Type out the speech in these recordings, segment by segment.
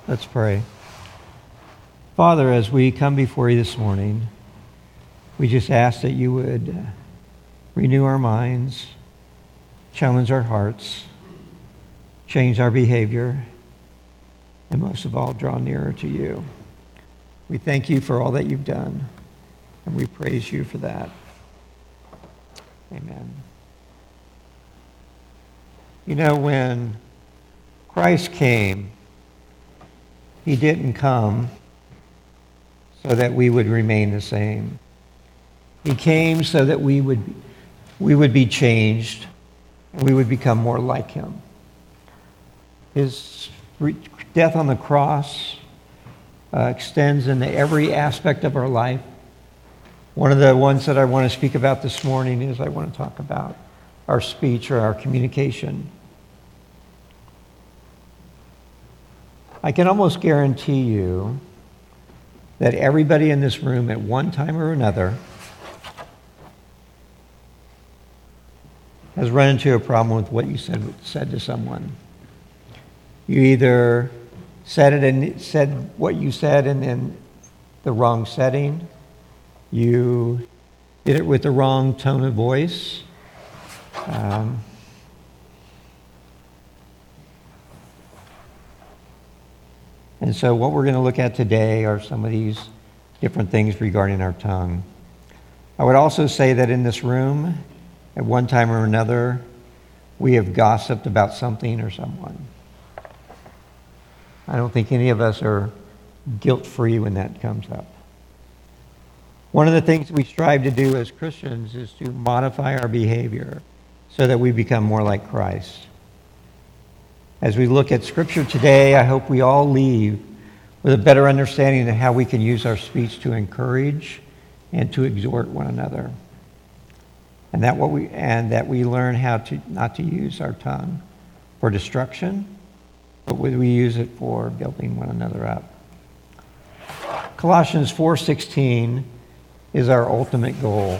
Let's pray. Father, as we come before you this morning, we just ask that you would renew our minds, challenge our hearts, change our behavior, and most of all, draw nearer to you. We thank you for all that you've done, and we praise you for that. Amen. You know, when Christ came, he didn't come so that we would remain the same. He came so that we would be changed and we would become more like him. His death on the cross extends into every aspect of our life. One of the ones that I want to speak about this morning is I want to talk about our speech or our communication. I can almost guarantee you that everybody in this room at one time or another has run into a problem with what you said to someone. You either said what you said in the wrong setting. You did it with the wrong tone of voice. And so what we're going to look at today are some of these different things regarding our tongue. I would also say that in this room, at one time or another, we have gossiped about something or someone. I don't think any of us are guilt-free when that comes up. One of the things we strive to do as Christians is to modify our behavior so that we become more like Christ. As we look at Scripture today, I hope we all leave with a better understanding of how we can use our speech to encourage and to exhort one another. And that we learn how to not to use our tongue for destruction, but we use it for building one another up. Colossians 4:16 is our ultimate goal.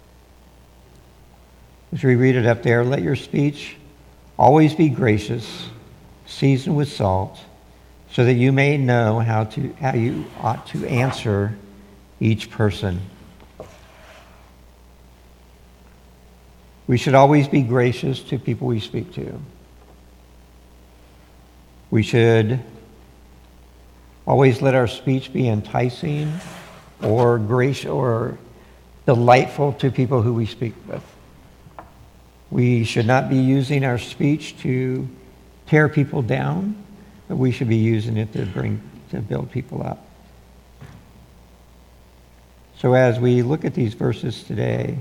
As we read it up there, let your speech always be gracious, seasoned with salt, so that you may know how you ought to answer each person. We should always be gracious to people we speak to. We should always let our speech be enticing or gracious or delightful to people who we speak with. We should not be using our speech to tear people down, but we should be using it to build people up. So as we look at these verses today,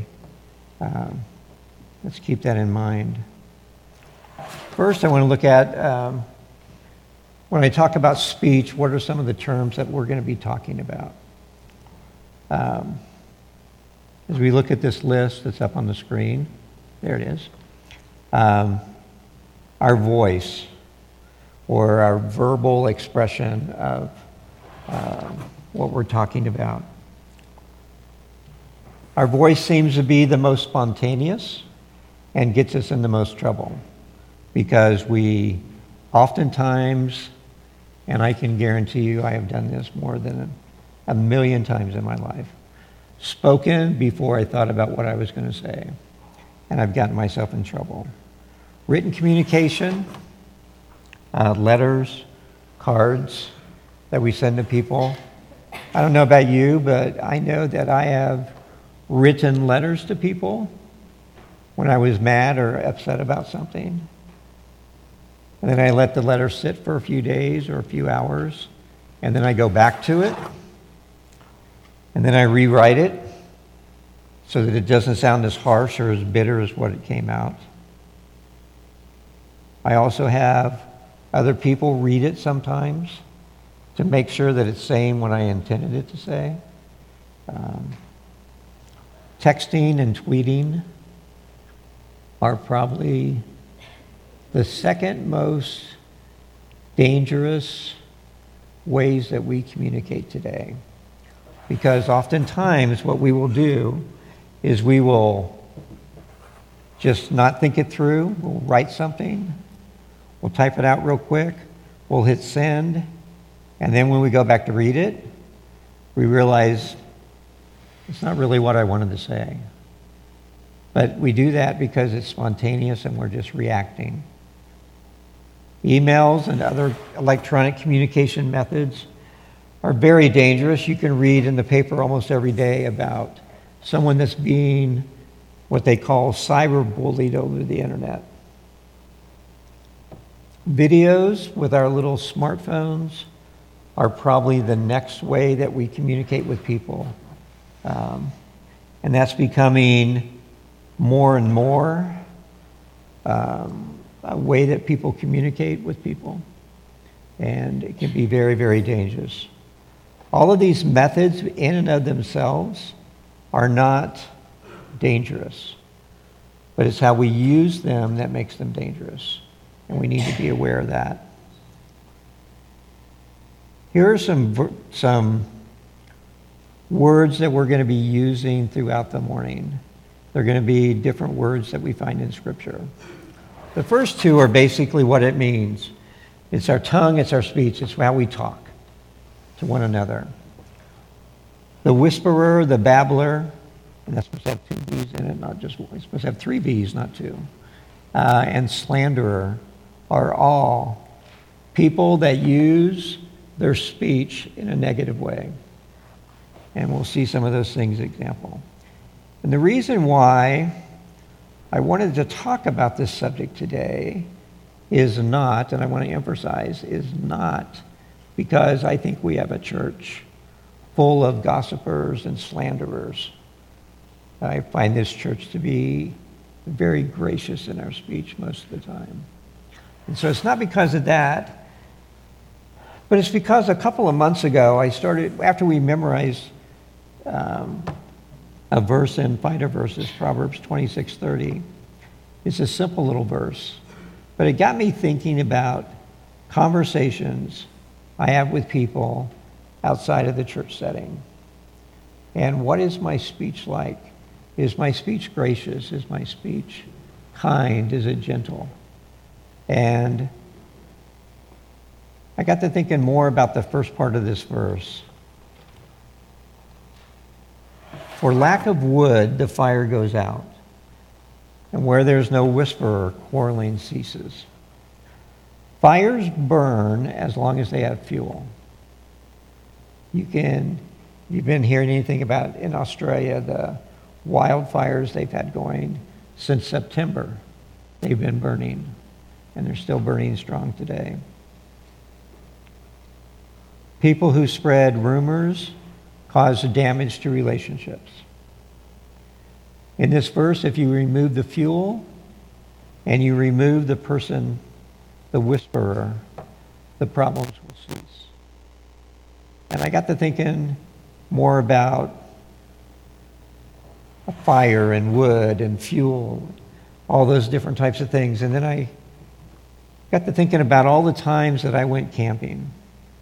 let's keep that in mind. First, I want to look at, when I talk about speech, what are some of the terms that we're going to be talking about? As we look at this list that's up on the screen, there it is. Our voice, or our verbal expression of what we're talking about. Our voice seems to be the most spontaneous and gets us in the most trouble because we oftentimes, and I can guarantee you I have done this more than a million times in my life, spoken before I thought about what I was going to say, and I've gotten myself in trouble. Written communication, letters, cards that we send to people. I don't know about you, but I know that I have written letters to people when I was mad or upset about something. And then I let the letter sit for a few days or a few hours, and then I go back to it, and then I rewrite it so that it doesn't sound as harsh or as bitter as what it came out. I also have other people read it sometimes to make sure that it's saying what I intended it to say. Texting and tweeting are probably the second most dangerous ways that we communicate today. Because oftentimes what we will do is we will just not think it through. We'll write something. We'll type it out real quick. We'll hit send. And then when we go back to read it, we realize it's not really what I wanted to say. But we do that because it's spontaneous and we're just reacting. Emails and other electronic communication methods are very dangerous. You can read in the paper almost every day about someone that's being what they call cyberbullied over the internet. Videos with our little smartphones are probably the next way that we communicate with people. And that's becoming more and more a way that people communicate with people. And it can be very, very dangerous. All of these methods in and of themselves are not dangerous, but it's how we use them that makes them dangerous. And we need to be aware of that. Here are some words that we're going to be using throughout the morning. They're going to be different words that we find in Scripture. The first two are basically what it means. It's our tongue, it's our speech, it's how we talk to one another. The whisperer, the babbler, and that's supposed to have 2 B's in it, not just one. It's supposed to have 3 B's, not 2. And slanderer are all people that use their speech in a negative way. And we'll see some of those things example. And the reason why I wanted to talk about this subject today is not, and I want to emphasize, is not because I think we have a church full of gossipers and slanderers. I find this church to be very gracious in our speech most of the time. And so it's not because of that, but it's because a couple of months ago I started, after we memorized a verse in Fighter Verses, Proverbs 26:30. It's a simple little verse, but it got me thinking about conversations I have with people outside of the church setting. And what is my speech like? Is my speech gracious? Is my speech kind? Is it gentle? And I got to thinking more about the first part of this verse. For lack of wood, the fire goes out. And where there's no whisperer, quarreling ceases. Fires burn as long as they have fuel. You've been hearing anything about in Australia, the wildfires they've had going since September. They've been burning, and they're still burning strong today. People who spread rumors cause damage to relationships. In this verse, if you remove the fuel and you remove the person, the whisperer, the problems will cease. And I got to thinking more about fire and wood and fuel, all those different types of things. And then I got to thinking about all the times that I went camping.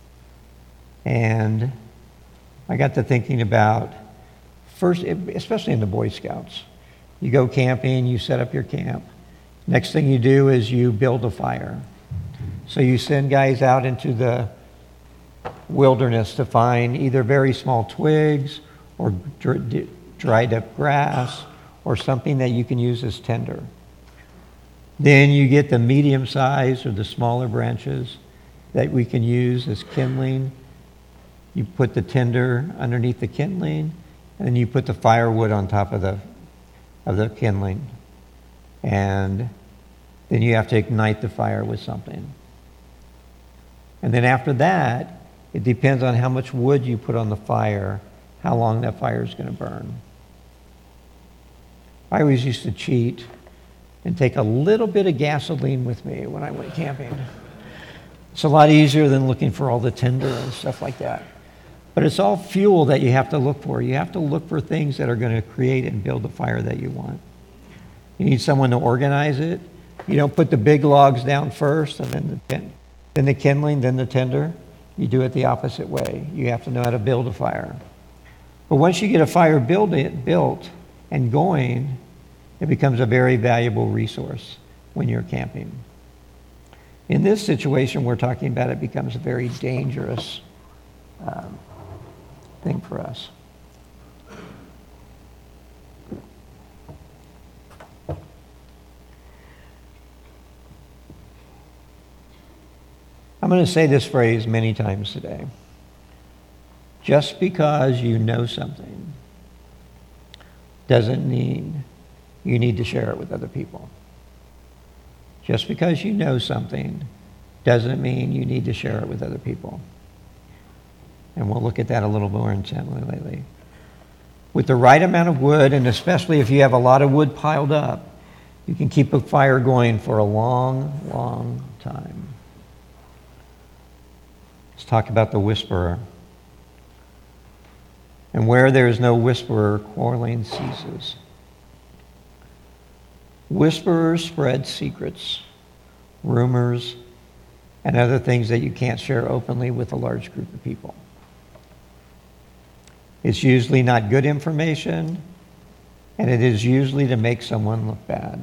And I got to thinking about, first, especially in the Boy Scouts, you go camping, you set up your camp. Next thing you do is you build a fire. So you send guys out into the wilderness to find either very small twigs or dried up grass or something that you can use as tinder. Then you get the medium size or the smaller branches that we can use as kindling. You put the tinder underneath the kindling, and then you put the firewood on top of the kindling. And then you have to ignite the fire with something. And then after that, it depends on how much wood you put on the fire, how long that fire is going to burn. I always used to cheat and take a little bit of gasoline with me when I went camping. It's a lot easier than looking for all the tinder and stuff like that. But it's all fuel that you have to look for. You have to look for things that are going to create and build the fire that you want. You need someone to organize it. You don't put the big logs down first and then the kindling, then the tinder. You do it the opposite way. You have to know how to build a fire. But once you get a fire built and going, it becomes a very valuable resource when you're camping. In this situation we're talking about, it becomes very dangerous thing for us. I'm going to say this phrase many times today. Just because you know something doesn't mean you need to share it with other people. Just because you know something doesn't mean you need to share it with other people. And we'll look at that a little more intently lately. With the right amount of wood, and especially if you have a lot of wood piled up, you can keep a fire going for a long, long time. Let's talk about the whisperer. And where there is no whisperer, quarreling ceases. Whisperers spread secrets, rumors, and other things that you can't share openly with a large group of people. It's usually not good information, and it is usually to make someone look bad.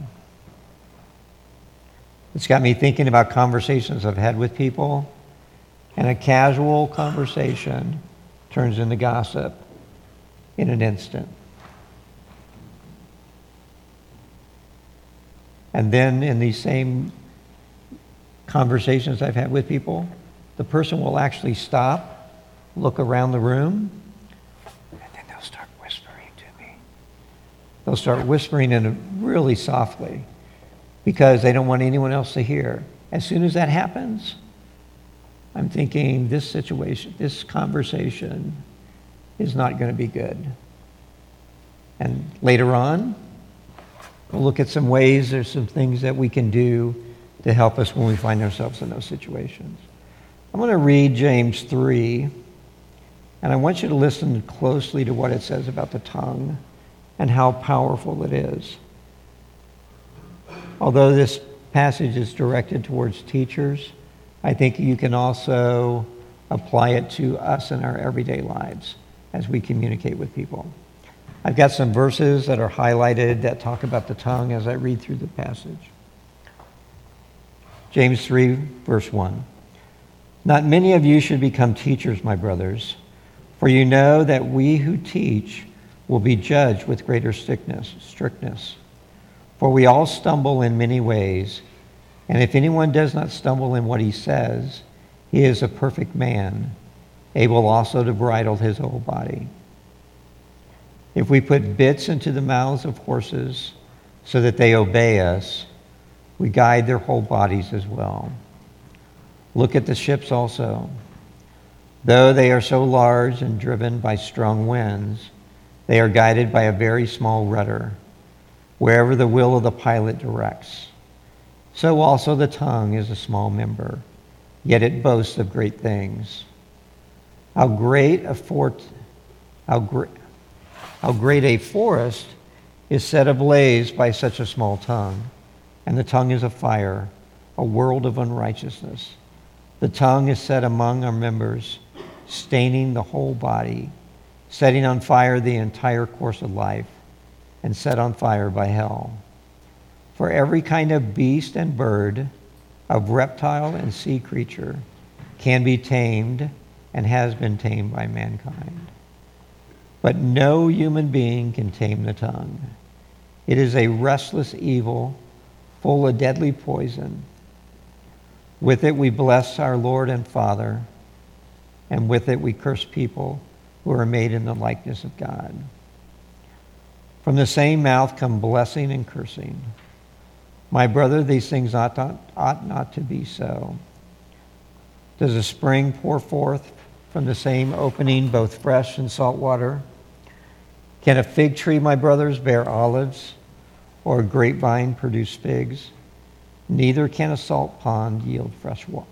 It's got me thinking about conversations I've had with people, and a casual conversation turns into gossip in an instant. And then in these same conversations I've had with people, the person will actually stop, look around the room, and then they'll start whispering to me. They'll start whispering really softly because they don't want anyone else to hear. As soon as that happens, I'm thinking this conversation is not going to be good. And later on, we'll look at some ways, there's some things that we can do to help us when we find ourselves in those situations. I'm going to read James 3, and I want you to listen closely to what it says about the tongue and how powerful it is. Although this passage is directed towards teachers, I think you can also apply it to us in our everyday lives as we communicate with people. I've got some verses that are highlighted that talk about the tongue as I read through the passage. James 3, verse 1. Not many of you should become teachers, my brothers, for you know that we who teach will be judged with greater strictness. For we all stumble in many ways, and if anyone does not stumble in what he says, he is a perfect man, able also to bridle his whole body. If we put bits into the mouths of horses so that they obey us, we guide their whole bodies as well. Look at the ships also. Though they are so large and driven by strong winds, they are guided by a very small rudder, wherever the will of the pilot directs. So also the tongue is a small member, yet it boasts of great things. How great a forest is set ablaze by such a small tongue. And the tongue is a fire, a world of unrighteousness. The tongue is set among our members, staining the whole body, setting on fire the entire course of life, and set on fire by hell. For every kind of beast and bird, of reptile and sea creature, can be tamed and has been tamed by mankind. But no human being can tame the tongue. It is a restless evil, full of deadly poison. With it we bless our Lord and Father, and with it we curse people who are made in the likeness of God. From the same mouth come blessing and cursing. My brother, these things ought not to be so. Does a spring pour forth from the same opening both fresh and salt water? Can a fig tree, my brothers, bear olives, or a grapevine produce figs? Neither can a salt pond yield fresh water.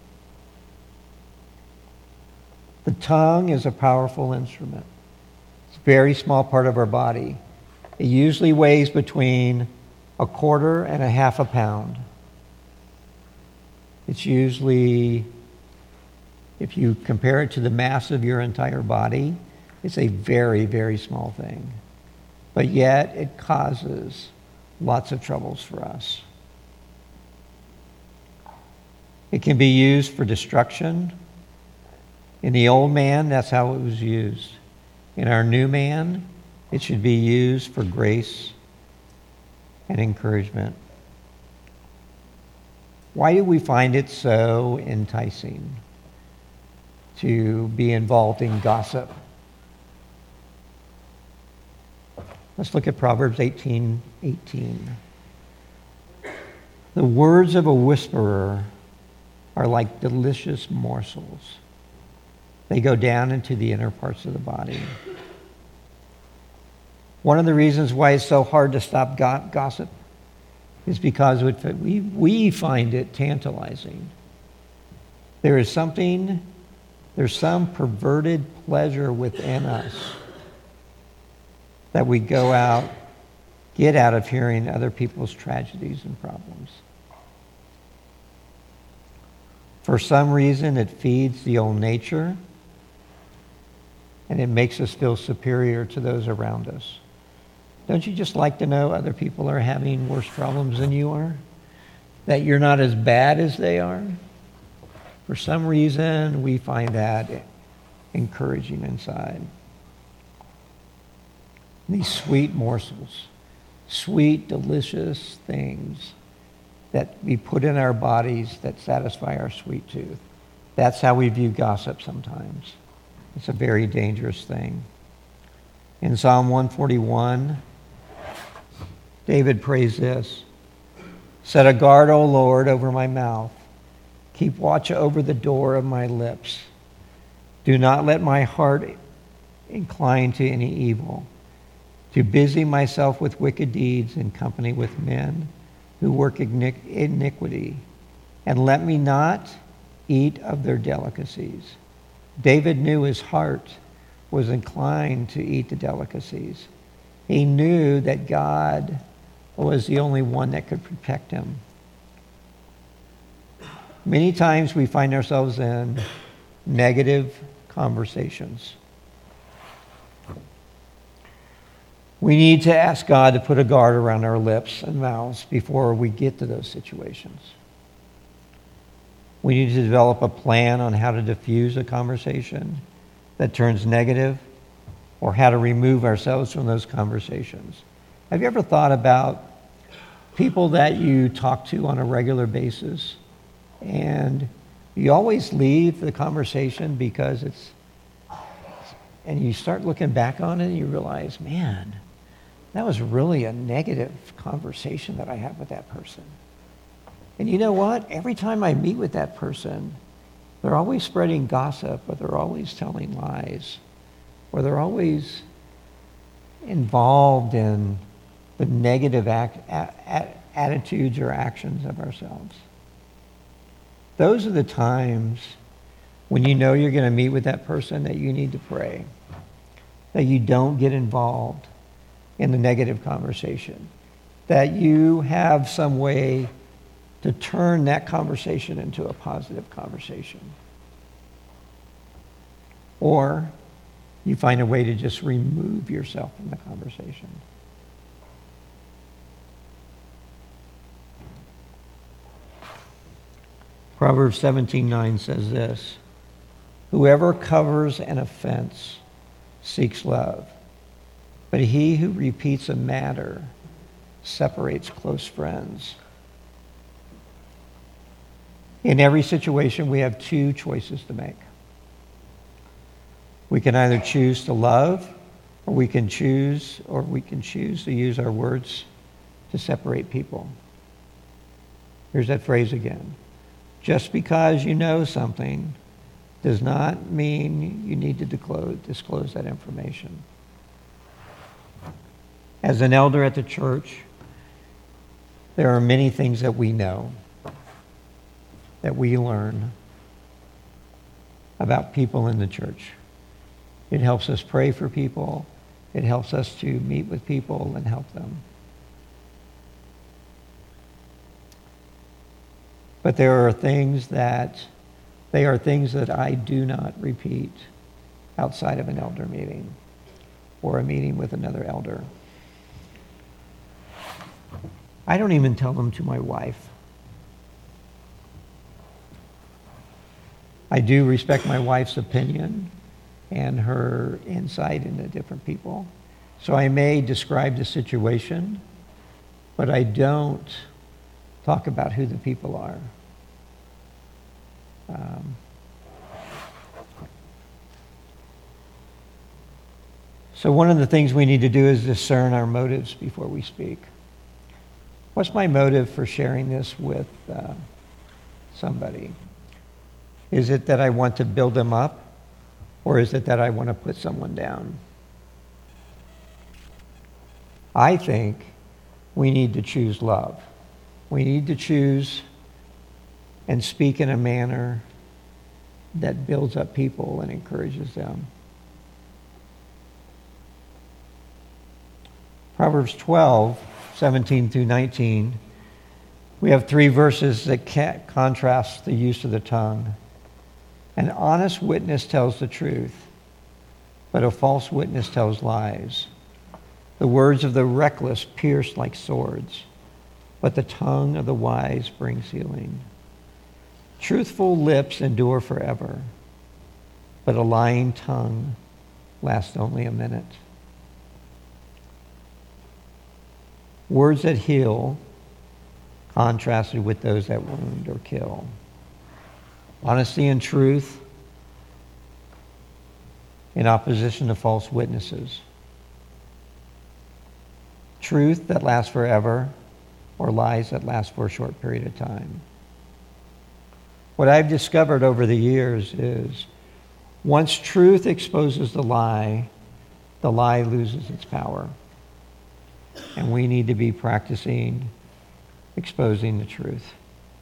The tongue is a powerful instrument. It's a very small part of our body. It usually weighs between 1/4 and 1/2 pound. It's usually, if you compare it to the mass of your entire body, it's a very, very small thing. But yet it causes lots of troubles for us. It can be used for destruction, In the old man, that's how it was used. In our new man, it should be used for grace and encouragement. Why do we find it so enticing to be involved in gossip? Let's look at Proverbs 18:18. The words of a whisperer are like delicious morsels. They go down into the inner parts of the body. One of the reasons why it's so hard to stop gossip is because we find it tantalizing. There's some perverted pleasure within us that we get out of hearing other people's tragedies and problems. For some reason, it feeds the old nature, and it makes us feel superior to those around us. Don't you just like to know other people are having worse problems than you are? That you're not as bad as they are? For some reason, we find that encouraging inside. These sweet morsels, sweet, delicious things that we put in our bodies that satisfy our sweet tooth. That's how we view gossip sometimes. It's a very dangerous thing. In Psalm 141, David prays this: "Set a guard, O Lord, over my mouth. Keep watch over the door of my lips. Do not let my heart incline to any evil, to busy myself with wicked deeds in company with men who work iniquity, and let me not eat of their delicacies." David knew his heart was inclined to eat the delicacies. He knew that God was the only one that could protect him. Many times we find ourselves in negative conversations. We need to ask God to put a guard around our lips and mouths before we get to those situations. We need to develop a plan on how to diffuse a conversation that turns negative, or how to remove ourselves from those conversations. Have you ever thought about people that you talk to on a regular basis, and you always leave the conversation because and you start looking back on it and you realize, man, that was really a negative conversation that I had with that person. And you know what? Every time I meet with that person, they're always spreading gossip, or they're always telling lies, or they're always involved in the negative attitudes or actions of ourselves. Those are the times when you know you're going to meet with that person that you need to pray that you don't get involved in the negative conversation, that you have some way to turn that conversation into a positive conversation. Or you find a way to just remove yourself from the conversation. Proverbs 17:9 says this: "Whoever covers an offense seeks love, but he who repeats a matter separates close friends." In every situation, we have two choices to make. We can either choose to love, or we can choose to use our words to separate people. Here's that phrase again. Just because you know something does not mean you need to disclose that information. As an elder at the church, there are many things that we know, that we learn about people in the church. It helps us pray for people. It helps us to meet with people and help them. But there are things that I do not repeat outside of an elder meeting or a meeting with another elder. I don't even tell them to my wife. I do respect my wife's opinion and her insight into different people. So I may describe the situation, but I don't talk about who the people are. So one of the things we need to do is discern our motives before we speak. What's my motive for sharing this with somebody? Is it that I want to build them up, or is it that I want to put someone down? I think we need to choose love. We need to choose and speak in a manner that builds up people and encourages them. Proverbs 12, 17 through 19, we have 3 verses that contrast the use of the tongue. An honest witness tells the truth, but a false witness tells lies. The words of the reckless pierce like swords, but the tongue of the wise brings healing. Truthful lips endure forever, but a lying tongue lasts only a minute. Words that heal contrasted with those that wound or kill. Honesty and truth in opposition to false witnesses. Truth that lasts forever, or lies that last for a short period of time. What I've discovered over the years is once truth exposes the lie loses its power. And we need to be practicing exposing the truth.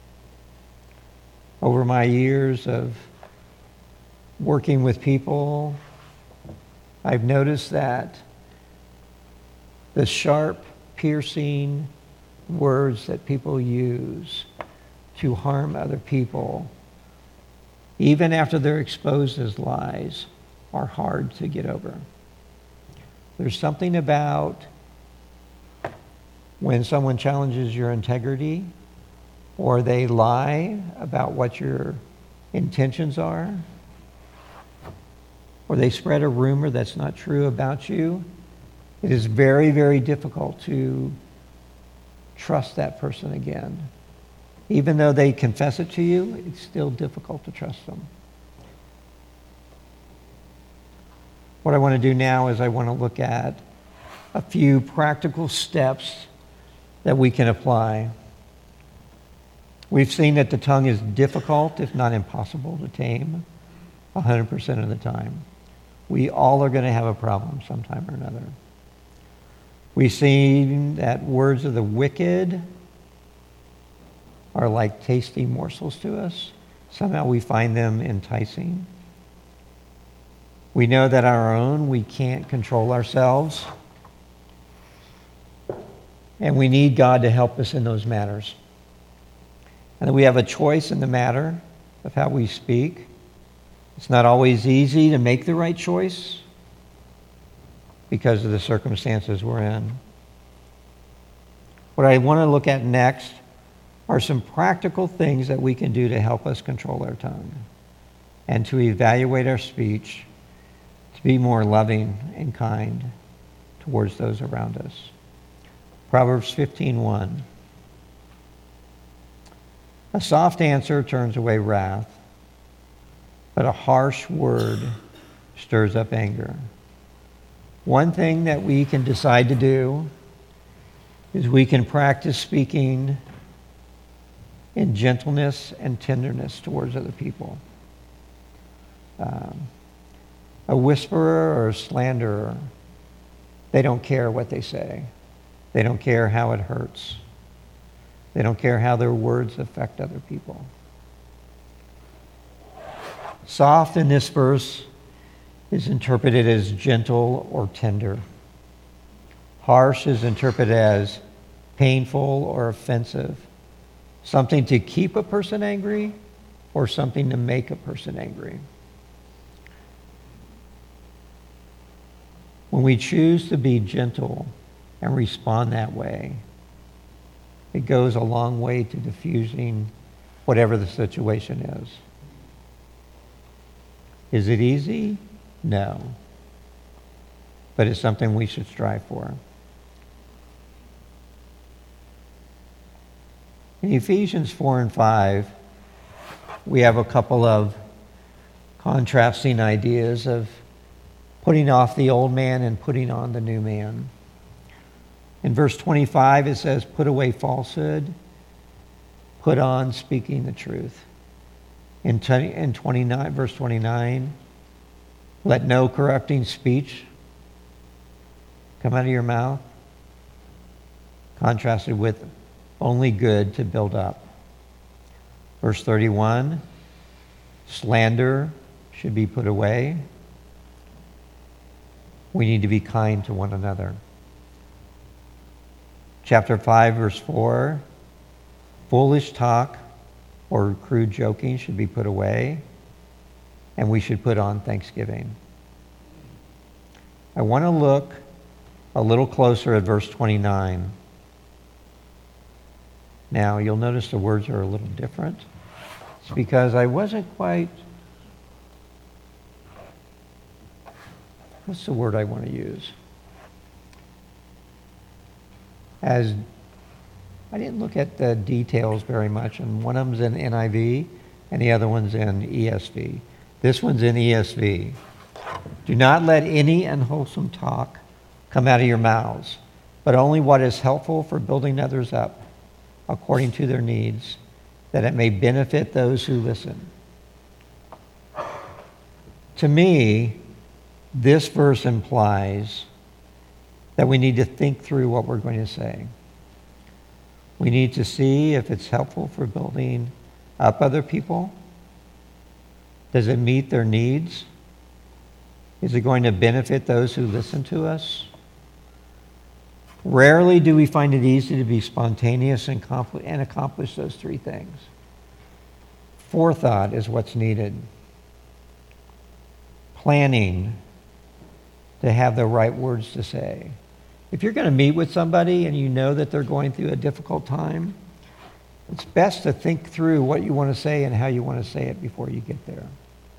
Over my years of working with people, I've noticed that the sharp, piercing words that people use to harm other people, even after they're exposed as lies, are hard to get over. There's something about when someone challenges your integrity or they lie about what your intentions are, or they spread a rumor that's not true about you, it is very, very difficult to trust that person again. Even though they confess it to you, it's still difficult to trust them. What I want to do now is I want to look at a few practical steps that we can apply. We've seen that the tongue is difficult, if not impossible, to tame 100% of the time. We all are going to have a problem sometime or another. We've seen that words of the wicked are like tasty morsels to us. Somehow we find them enticing. We know that on our own we can't control ourselves. And we need God to help us in those matters. And that we have a choice in the matter of how we speak. It's not always easy to make the right choice because of the circumstances we're in. What I want to look at next are some practical things that we can do to help us control our tongue and to evaluate our speech to be more loving and kind towards those around us. Proverbs 15:1. A soft answer turns away wrath, but a harsh word stirs up anger. One thing that we can decide to do is we can practice speaking in gentleness and tenderness towards other people. A whisperer or a slanderer, they don't care what they say. They don't care how it hurts. They don't care how their words affect other people. Soft in this verse is interpreted as gentle or tender. Harsh is interpreted as painful or offensive. Something to keep a person angry or something to make a person angry. When we choose to be gentle and respond that way, it goes a long way to diffusing whatever the situation is. Is it easy? No. But it's something we should strive for. In Ephesians 4 and 5, we have a couple of contrasting ideas of putting off the old man and putting on the new man. In verse 25, it says, put away falsehood, put on speaking the truth. In 29, verse 29, let no corrupting speech come out of your mouth, contrasted with only good to build up. Verse 31, slander should be put away. We need to be kind to one another. Chapter 5, verse 4, foolish talk or crude joking should be put away, and we should put on thanksgiving. I want to look a little closer at verse 29. Now, you'll notice the words are a little different. It's because I wasn't quite... What's the word I want to use? As I didn't look at the details very much, and one of them's in NIV, and the other one's in ESV. This one's in ESV. Do not let any unwholesome talk come out of your mouths, but only what is helpful for building others up according to their needs, that it may benefit those who listen. To me, this verse implies that we need to think through what we're going to say. We need to see if it's helpful for building up other people. Does it meet their needs? Is it going to benefit those who listen to us? Rarely do we find it easy to be spontaneous and accomplish those three things. Forethought is what's needed. Planning to have the right words to say. If you're going to meet with somebody and you know that they're going through a difficult time, it's best to think through what you want to say and how you want to say it before you get there.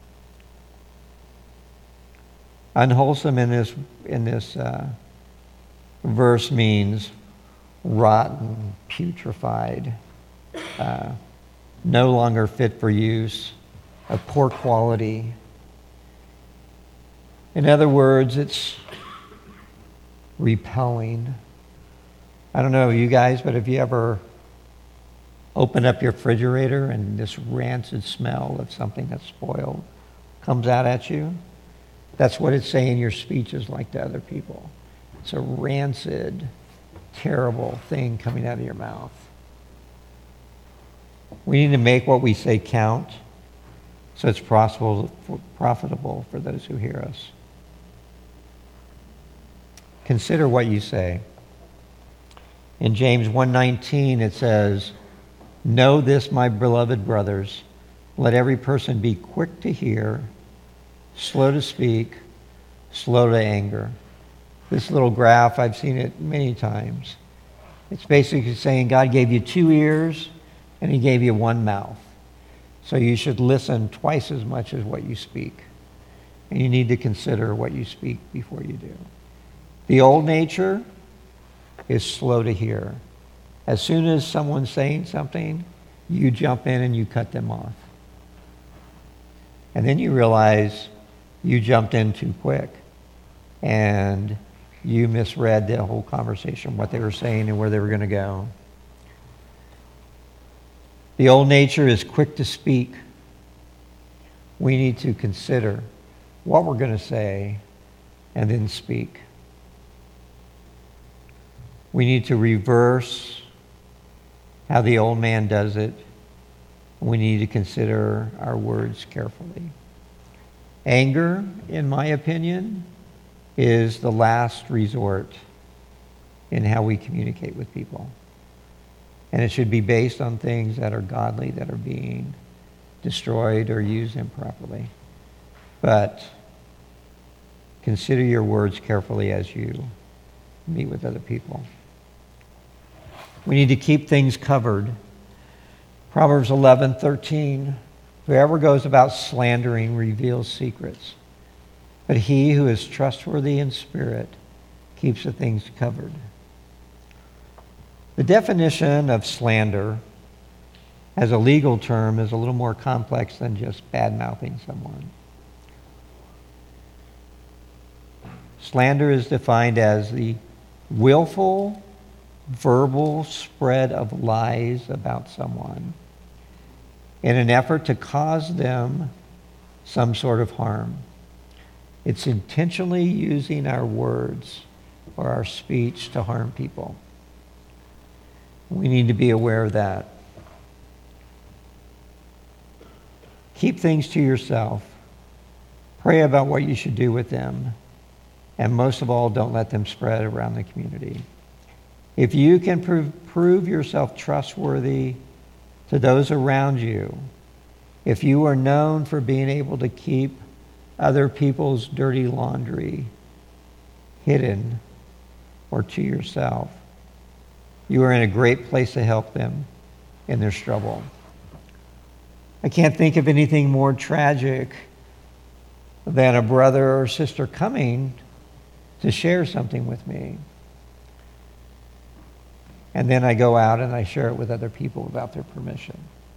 Unwholesome in this verse means rotten, putrefied, no longer fit for use, of poor quality. In other words, it's repelling. I don't know you guys, but have you ever opened up your refrigerator and this rancid smell of something that's spoiled comes out at you? That's what it's saying your speech is like to other people. It's a rancid, terrible thing coming out of your mouth. We need to make what we say count so it's profitable for those who hear us. Consider what you say. In James 1:19 it says, know this, my beloved brothers, let every person be quick to hear, slow to speak, slow to anger. This little graph, I've seen it many times. It's basically saying God gave you 2 ears and he gave you 1 mouth. So you should listen twice as much as what you speak. And you need to consider what you speak before you do. The old nature is slow to hear. As soon as someone's saying something, you jump in and you cut them off. And then you realize you jumped in too quick. And you misread the whole conversation, what they were saying and where they were going to go. The old nature is quick to speak. We need to consider what we're going to say and then speak. We need to reverse how the old man does it. We need to consider our words carefully. Anger, in my opinion, is the last resort in how we communicate with people. And it should be based on things that are godly, that are being destroyed or used improperly. But consider your words carefully as you meet with other people. We need to keep things covered. Proverbs 11:13, Whoever goes about slandering reveals secrets, but he who is trustworthy in spirit keeps the things covered. The definition of slander as a legal term is a little more complex than just bad-mouthing someone. Slander is defined as the willful, verbal spread of lies about someone in an effort to cause them some sort of harm. It's intentionally using our words or our speech to harm people. We need to be aware of that. Keep things to yourself. Pray about what you should do with them. And most of all, don't let them spread around the community. If you can prove yourself trustworthy to those around you, if you are known for being able to keep other people's dirty laundry hidden or to yourself, you are in a great place to help them in their struggle. I can't think of anything more tragic than a brother or sister coming to share something with me. And then I go out and I share it with other people without their permission.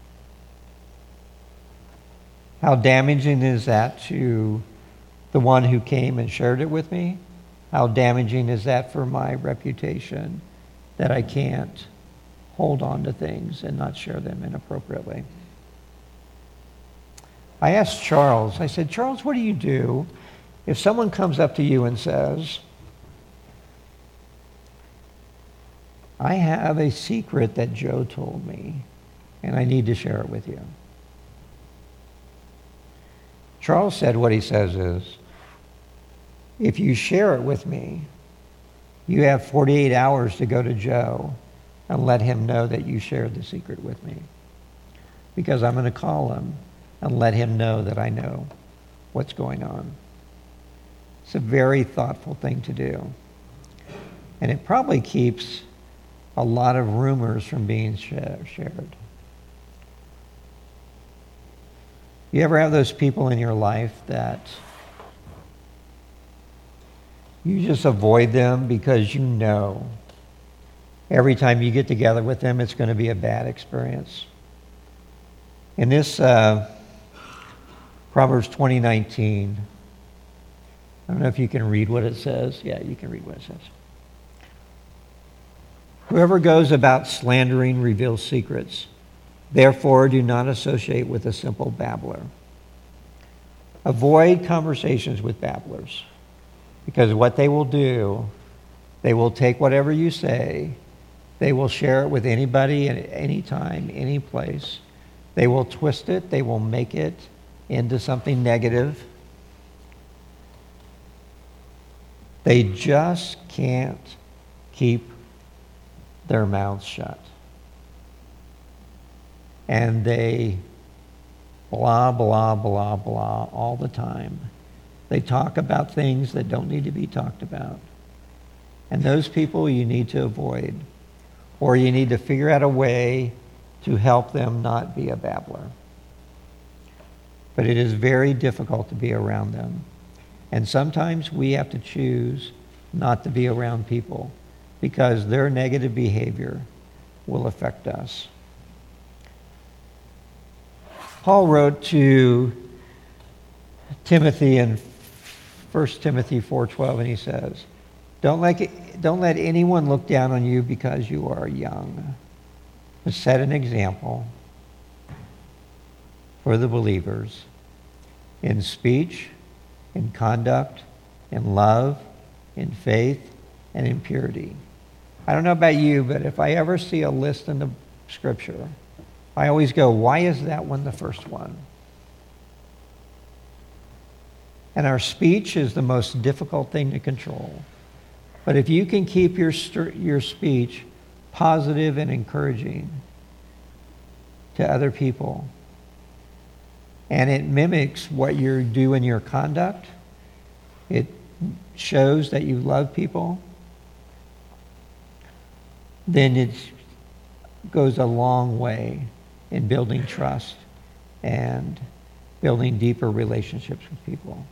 How damaging is that to the one who came and shared it with me? How damaging is that for my reputation that I can't hold on to things and not share them inappropriately? I asked Charles, I said, Charles, what do you do if someone comes up to you and says, I have a secret that Joe told me, and I need to share it with you? Charles said what he says is, if you share it with me, you have 48 hours to go to Joe and let him know that you shared the secret with me. Because I'm going to call him and let him know that I know what's going on. It's a very thoughtful thing to do. And it probably keeps a lot of rumors from being shared. You ever have those people in your life that you just avoid them because you know every time you get together with them it's going to be a bad experience? In this Proverbs 20:19, I don't know if you can read what it says. Yeah, you can read what it says. Whoever goes about slandering reveals secrets. Therefore, do not associate with a simple babbler. Avoid conversations with babblers, because what they will do, they will take whatever you say, they will share it with anybody at any time, any place. They will twist it, they will make it into something negative. They just can't keep their mouths shut. And they blah, blah, blah, blah all the time. They talk about things that don't need to be talked about. And those people you need to avoid. Or you need to figure out a way to help them not be a babbler. But it is very difficult to be around them. And sometimes we have to choose not to be around people because their negative behavior will affect us. Paul wrote to Timothy in 1 Timothy 4:12, and he says, Don't let anyone look down on you because you are young, but set an example for the believers in speech, in conduct, in love, in faith, and in purity. I don't know about you, but if I ever see a list in the scripture, I always go, why is that one the first one? And our speech is the most difficult thing to control. But if you can keep your speech positive and encouraging to other people, and it mimics what you do in your conduct, it shows that you love people, then it goes a long way in building trust and building deeper relationships with people.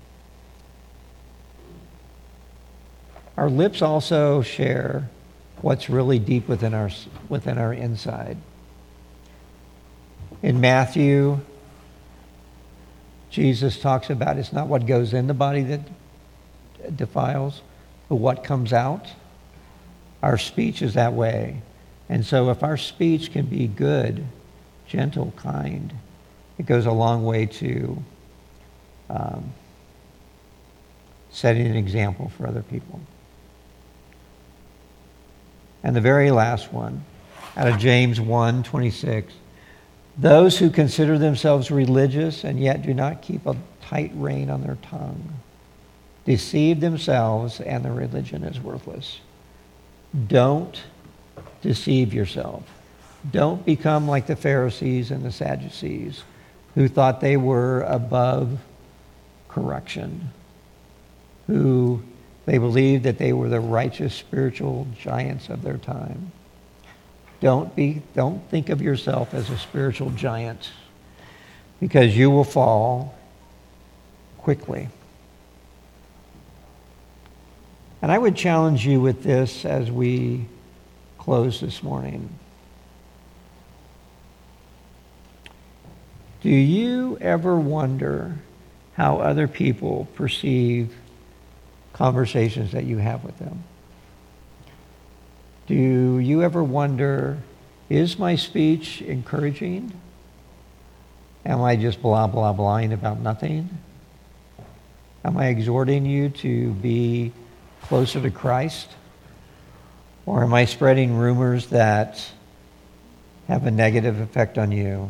Our lips also share what's really deep within our inside. In Matthew, Jesus talks about it's not what goes in the body that defiles, but what comes out. Our speech is that way. And so if our speech can be good, gentle, kind, it goes a long way to setting an example for other people. And the very last one, out of James 1:26, those who consider themselves religious and yet do not keep a tight rein on their tongue deceive themselves, and their religion is worthless. Don't deceive yourself. Don't become like the Pharisees and the Sadducees, who thought they were above correction, who they believed that they were the righteous spiritual giants of their time. Don't think of yourself as a spiritual giant, because you will fall quickly. And I would challenge you with this as we close this morning. Do you ever wonder how other people perceive conversations that you have with them? Do you ever wonder, is my speech encouraging? Am I just blah, blah, blahing about nothing? Am I exhorting you to be closer to Christ? Or am I spreading rumors that have a negative effect on you?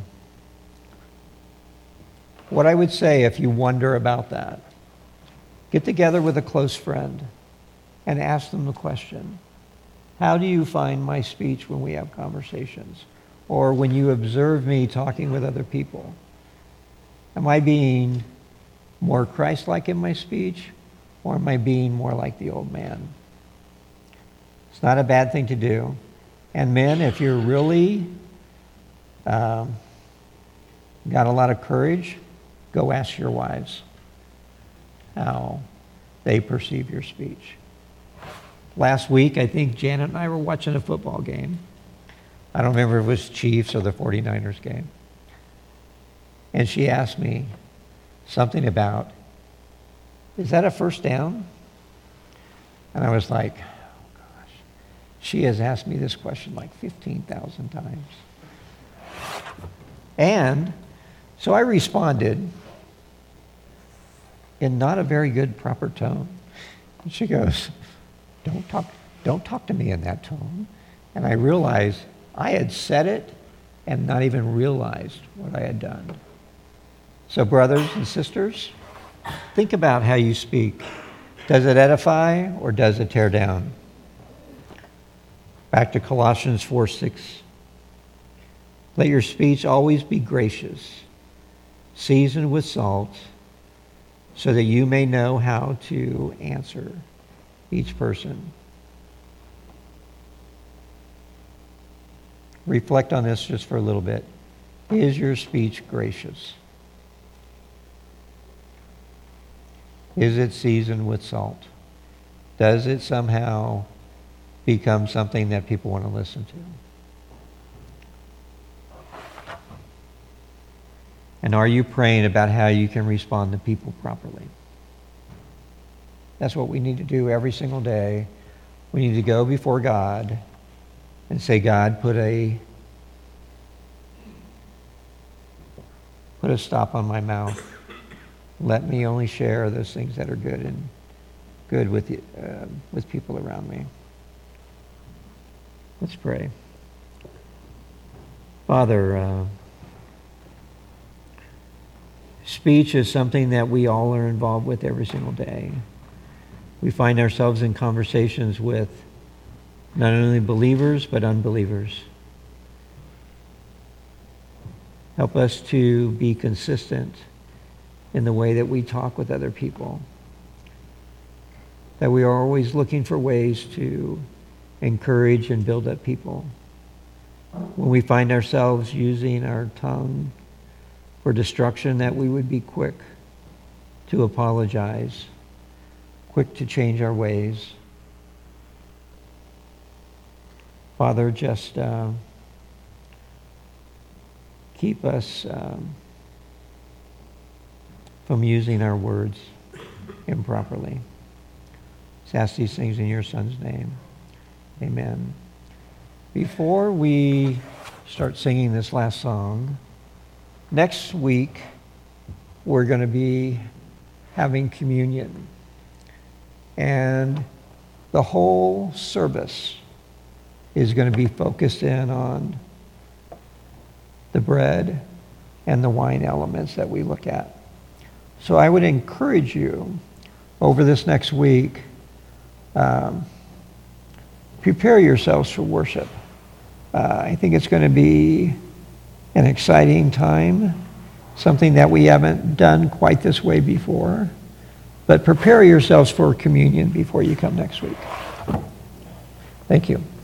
What I would say, if you wonder about that, get together with a close friend and ask them the question, how do you find my speech when we have conversations? Or when you observe me talking with other people? Am I being more Christ-like in my speech, or am I being more like the old man? It's not a bad thing to do. And men, if you're really got a lot of courage, go ask your wives how they perceive your speech. Last week, I think Janet and I were watching a football game. I don't remember if it was Chiefs or the 49ers game. And she asked me something about, is that a first down? And I was like, oh gosh, she has asked me this question like 15,000 times. And so I responded in not a very good, proper tone. And she goes, don't talk to me in that tone. And I realized I had said it and not even realized what I had done. So brothers and sisters, think about how you speak. Does it edify or does it tear down? Back to Colossians 4:6. Let your speech always be gracious, seasoned with salt, so that you may know how to answer each person. Reflect on this just for a little bit. Is your speech gracious? Is it seasoned with salt? Does it somehow become something that people want to listen to? And are you praying about how you can respond to people properly? That's what we need to do every single day. We need to go before God and say, God, put a stop on my mouth. Let me only share those things that are good with people around me. Let's pray. Father, speech is something that we all are involved with every single day. We find ourselves in conversations with not only believers, but unbelievers. Help us to be consistent in the way that we talk with other people. That we are always looking for ways to encourage and build up people. When we find ourselves using our tongue for destruction, that we would be quick to apologize, quick to change our ways. Father, just keep us from using our words improperly. Just ask these things in your Son's name. Amen. Before we start singing this last song, next week we're going to be having communion. And the whole service is going to be focused in on the bread and the wine elements that we look at. So I would encourage you over this next week, prepare yourselves for worship. I think it's going to be an exciting time, something that we haven't done quite this way before. But prepare yourselves for communion before you come next week. Thank you.